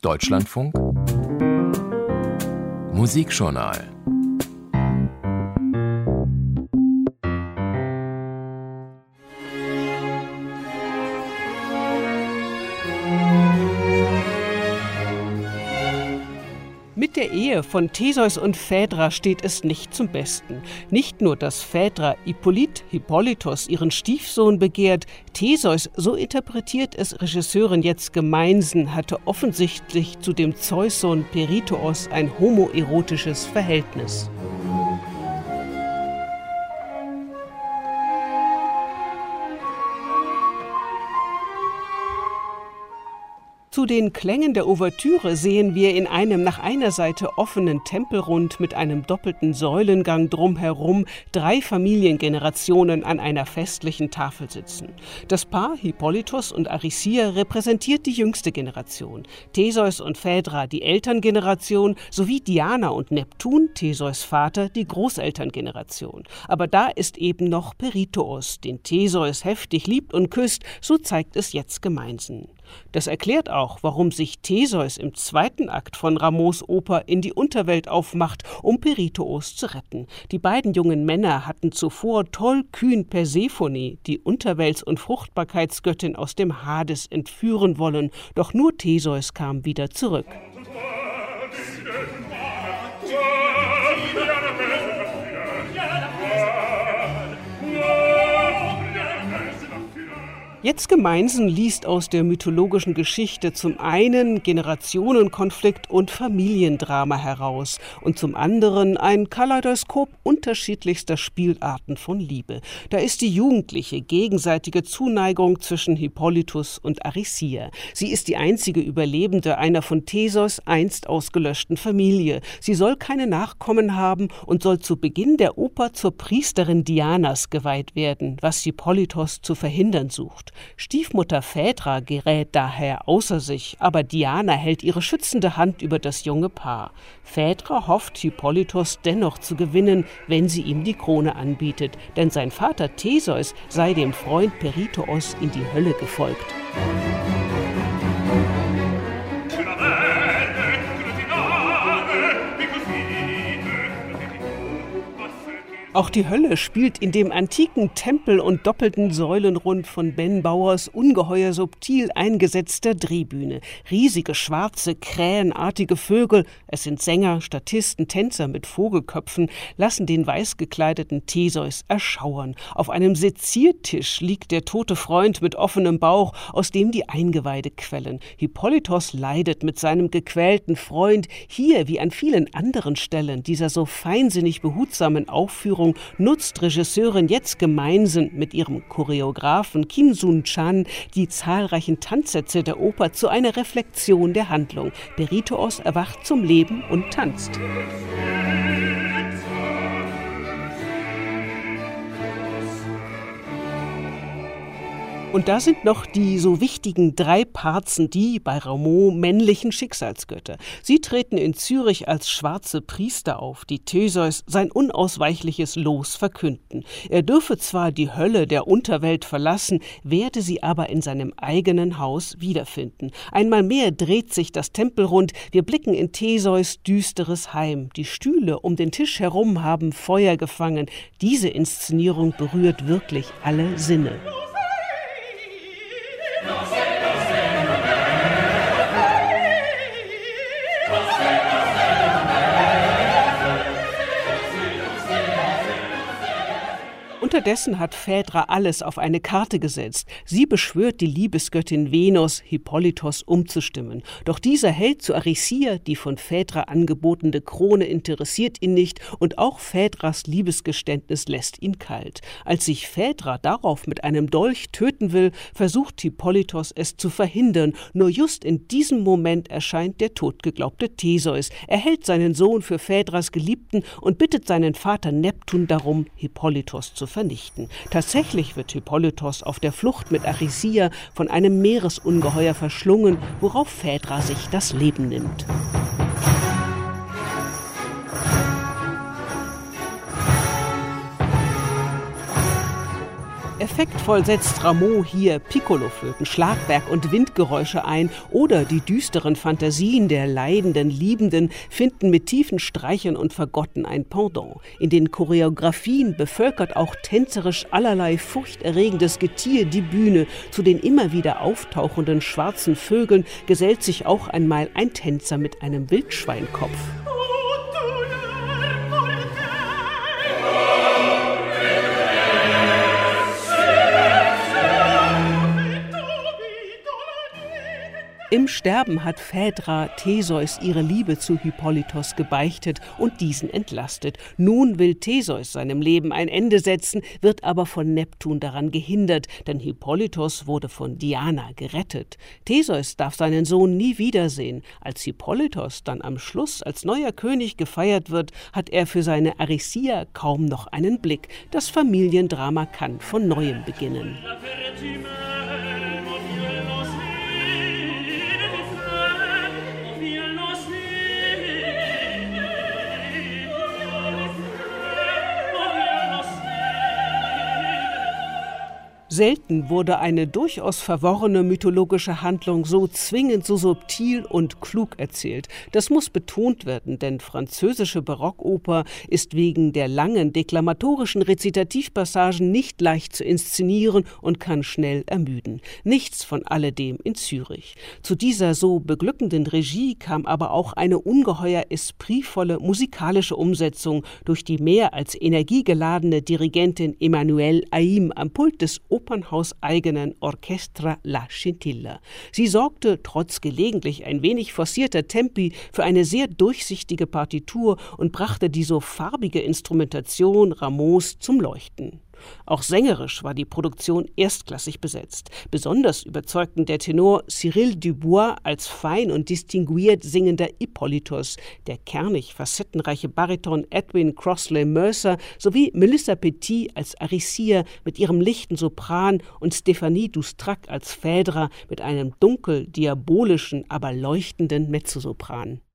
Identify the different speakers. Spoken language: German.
Speaker 1: Deutschlandfunk Musikjournal.
Speaker 2: Mit der Ehe von Theseus und Phaedra steht es nicht zum Besten. Nicht nur, dass Phaedra Hippolytos ihren Stiefsohn begehrt, Theseus, so interpretiert es Regisseurin Jetz Gemeinsen, hatte offensichtlich zu dem Zeussohn Peritoos ein homoerotisches Verhältnis. Zu den Klängen der Ouvertüre sehen wir in einem nach einer Seite offenen Tempelrund mit einem doppelten Säulengang drumherum 3 Familiengenerationen an einer festlichen Tafel sitzen. Das Paar Hippolytos und Aricia repräsentiert die jüngste Generation, Theseus und Phaedra die Elterngeneration sowie Diana und Neptun, Theseus Vater, die Großelterngeneration. Aber da ist eben noch Peritoos, den Theseus heftig liebt und küsst, so zeigt es Jetz Gemeinsen. Das erklärt auch, warum sich Theseus im 2. Akt von Rameaus Oper in die Unterwelt aufmacht, um Peritoos zu retten. Die beiden jungen Männer hatten zuvor tollkühn Persephone, die Unterwelts- und Fruchtbarkeitsgöttin aus dem Hades, entführen wollen, doch nur Theseus kam wieder zurück. Jetz Gemeinsen liest aus der mythologischen Geschichte zum einen Generationenkonflikt und Familiendrama heraus und zum anderen ein Kaleidoskop unterschiedlichster Spielarten von Liebe. Da ist die jugendliche, gegenseitige Zuneigung zwischen Hippolytos und Aricia. Sie ist die einzige Überlebende einer von Theseus einst ausgelöschten Familie. Sie soll keine Nachkommen haben und soll zu Beginn der Oper zur Priesterin Dianas geweiht werden, was Hippolytos zu verhindern sucht. Stiefmutter Phaedra gerät daher außer sich, aber Diana hält ihre schützende Hand über das junge Paar. Phaedra hofft, Hippolytos dennoch zu gewinnen, wenn sie ihm die Krone anbietet, denn sein Vater Theseus sei dem Freund Peritoos in die Hölle gefolgt. Auch die Hölle spielt in dem antiken Tempel und doppelten Säulenrund von Ben Bauers ungeheuer subtil eingesetzter Drehbühne. Riesige, schwarze, krähenartige Vögel, es sind Sänger, Statisten, Tänzer mit Vogelköpfen, lassen den weiß gekleideten Theseus erschauern. Auf einem Seziertisch liegt der tote Freund mit offenem Bauch, aus dem die Eingeweide quellen. Hippolytos leidet mit seinem gequälten Freund. Hier, wie an vielen anderen Stellen dieser so feinsinnig behutsamen Aufführung, nutzt Regisseurin Jetz Gemeinsen mit ihrem Choreografen Kim Sun-chan die zahlreichen Tanzsätze der Oper zu einer Reflexion der Handlung. Peritoos erwacht zum Leben und tanzt. Und da sind noch die so wichtigen 3 Parzen, die bei Rameau männlichen Schicksalsgötter. Sie treten in Zürich als schwarze Priester auf, die Theseus sein unausweichliches Los verkünden. Er dürfe zwar die Hölle der Unterwelt verlassen, werde sie aber in seinem eigenen Haus wiederfinden. Einmal mehr dreht sich das Tempelrund. Wir blicken in Theseus düsteres Heim. Die Stühle um den Tisch herum haben Feuer gefangen. Diese Inszenierung berührt wirklich alle Sinne. Unterdessen hat Phaedra alles auf eine Karte gesetzt. Sie beschwört die Liebesgöttin Venus, Hippolytos umzustimmen. Doch dieser hält zu Aricia, die von Phaedra angebotene Krone interessiert ihn nicht und auch Phaedras Liebesgeständnis lässt ihn kalt. Als sich Phaedra darauf mit einem Dolch töten will, versucht Hippolytos es zu verhindern. Nur just in diesem Moment erscheint der totgeglaubte Theseus. Er hält seinen Sohn für Phaedras Geliebten und bittet seinen Vater Neptun darum, Hippolytos zu vernichten. Tatsächlich wird Hippolytos auf der Flucht mit Aricia von einem Meeresungeheuer verschlungen, worauf Phaedra sich das Leben nimmt. Effektvoll setzt Rameau hier Piccoloflöten, Schlagwerk und Windgeräusche ein, oder die düsteren Fantasien der leidenden Liebenden finden mit tiefen Streichern und Fagotten ein Pendant. In den Choreografien bevölkert auch tänzerisch allerlei furchterregendes Getier die Bühne. Zu den immer wieder auftauchenden schwarzen Vögeln gesellt sich auch einmal ein Tänzer mit einem Wildschweinkopf. Im Sterben hat Phaedra Theseus ihre Liebe zu Hippolytos gebeichtet und diesen entlastet. Nun will Theseus seinem Leben ein Ende setzen, wird aber von Neptun daran gehindert, denn Hippolytos wurde von Diana gerettet. Theseus darf seinen Sohn nie wiedersehen. Als Hippolytos dann am Schluss als neuer König gefeiert wird, hat er für seine Aricia kaum noch einen Blick. Das Familiendrama kann von neuem beginnen. Selten wurde eine durchaus verworrene mythologische Handlung so zwingend, so subtil und klug erzählt. Das muss betont werden, denn französische Barockoper ist wegen der langen deklamatorischen Rezitativpassagen nicht leicht zu inszenieren und kann schnell ermüden. Nichts von alledem in Zürich. Zu dieser so beglückenden Regie kam aber auch eine ungeheuer espritvolle musikalische Umsetzung durch die mehr als energiegeladene Dirigentin Emmanuelle Haïm am Pult des opernhauseigenen Orchestra La Scintilla. Sie sorgte, trotz gelegentlich ein wenig forcierter Tempi, für eine sehr durchsichtige Partitur und brachte die so farbige Instrumentation Rameaus zum Leuchten. Auch sängerisch war die Produktion erstklassig besetzt. Besonders überzeugten der Tenor Cyril Dubois als fein und distinguiert singender Hippolytos, der kernig facettenreiche Bariton Edwin Crossley Mercer sowie Melissa Petit als Aricia mit ihrem lichten Sopran und Stéphanie Doustrac als Phaedra mit einem dunkel diabolischen, aber leuchtenden Mezzosopran.